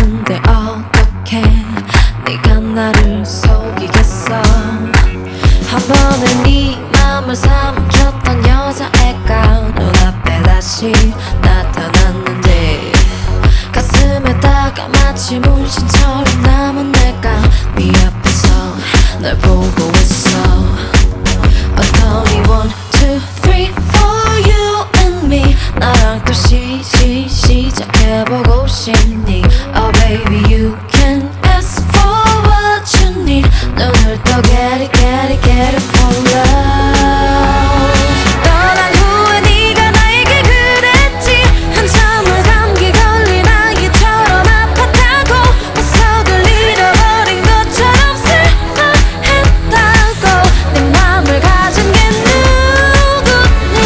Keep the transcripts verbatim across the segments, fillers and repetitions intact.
근데 어떻게 네가 나를 속이겠어. 한 번에 네 맘을 삼켰던 여자애가 눈앞에 다시 나타났는데 가슴에다가 마치 문신처럼 남은 내가 네 앞에서 널 보고 있어. 어떠니 one, two, three, four you and me 나랑 또 시, 시, 시작해보고 싶니. Oh baby you can ask for what you need. 눈을 떠 get it, get it, get it for love. 떠난 후에 네가 나에게 그랬지. 한참을 감기 걸린 아이처럼 아팠다고. 보석을 잃어버린 것처럼 슬퍼했다고. 내 맘을 가진 게 누구니.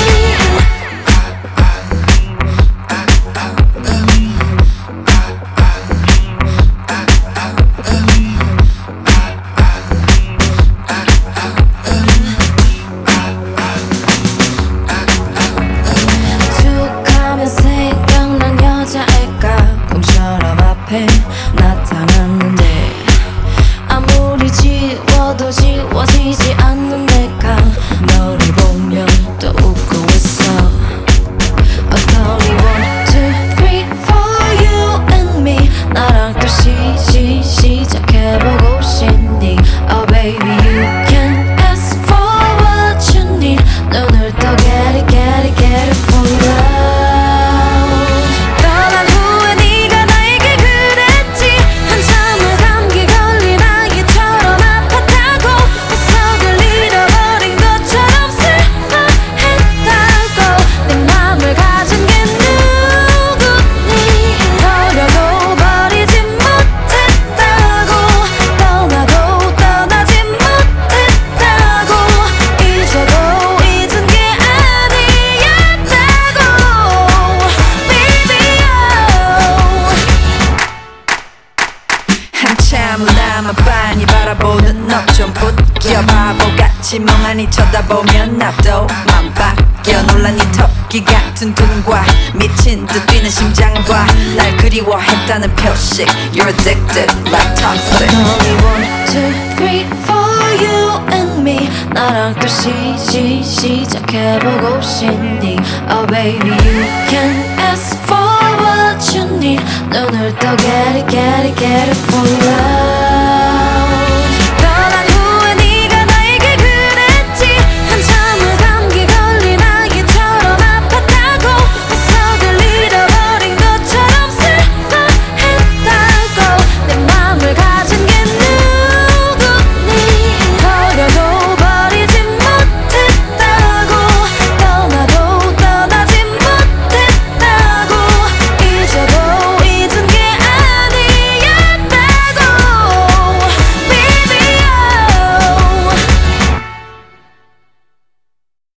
툭하면 생각난 여자애가 꿈처럼 앞에 나타났는데 아무리 지워도 지워지지 않는 내가 너를 보면 또 웃고 있어. 어떠니 one, two, three, four you and me 나랑 또 시, 시, 시작해보고 싶니. Oh baby you can ask for what you need. 눈을 떠 get it, get it, get it for love. 떠난 후에 네가 나에게 그랬지. 한참을 감기 걸린 아이처럼 아팠다고. 보석을 잃어버린 것처럼 슬퍼했다고. 내 맘을 가진 게 누구니. 버려도 버리지 못했다고. 떠나도 떠나지 못했다고. 잊어도 잊은 게 아니었다고. Baby oh. 한참을 나만 빤히 바라보는 너 좀 붙여. 바보같이 멍하니 쳐다보면 나도 맘 바뀌어. 놀란 이 토끼 같은 눈과 미친 듯 뛰는 심장과 날 그리워했다는 표식. You're addicted like toxic. Only one, two, three, four you and me 나랑 또 시, 시, 시작해보고 싶니. Oh baby you can ask for what you need. 눈을 떠 get it, get it, get it for